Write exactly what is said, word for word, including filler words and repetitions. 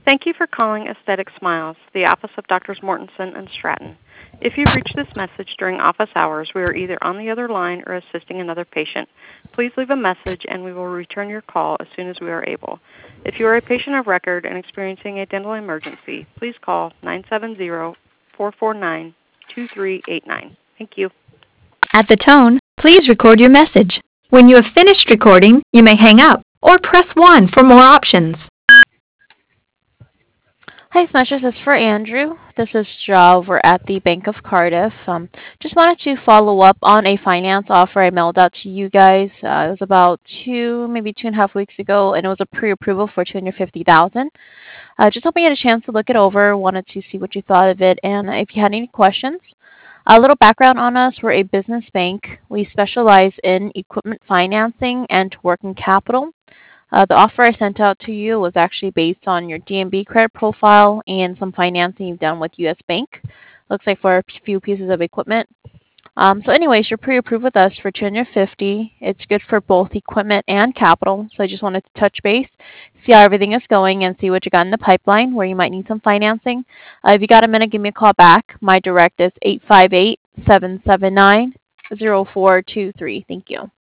Thank you for calling Aesthetic Smiles, the office of Doctors Mortensen and Stratton. If you've reached this message during office hours, we are either on the other line or assisting another patient. Please leave a message and we will return your call as soon as we are able. If you are a patient of record and experiencing a dental emergency, please call nine seven zero, four four nine, two three eight nine. Thank you. At the tone, please record your message. When you have finished recording, you may hang up or press one for more options. Hi, Smashers. This is for Andrew. This is Ja over at the Bank of Cardiff. Um, just wanted to follow up on a finance offer I mailed out to you guys. Uh, it was about two, maybe two and a half weeks ago, and it was a pre-approval for two hundred fifty thousand. Uh, just hoping you had a chance to look it over. Wanted to see what you thought of it, and if you had any questions. A little background on us: we're a business bank. We specialize in equipment financing and working capital. Uh, the offer I sent out to you was actually based on your D N B credit profile and some financing you've done with U S Bank. Looks like for a few pieces of equipment. Um, so anyways, you're pre-approved with us for two hundred fifty. It's good for both equipment and capital. So I just wanted to touch base, see how everything is going, and see what you got in the pipeline where you might need some financing. Uh, if you got a minute, give me a call back. My direct is eight five eight, seven seven nine, zero four two three. Thank you.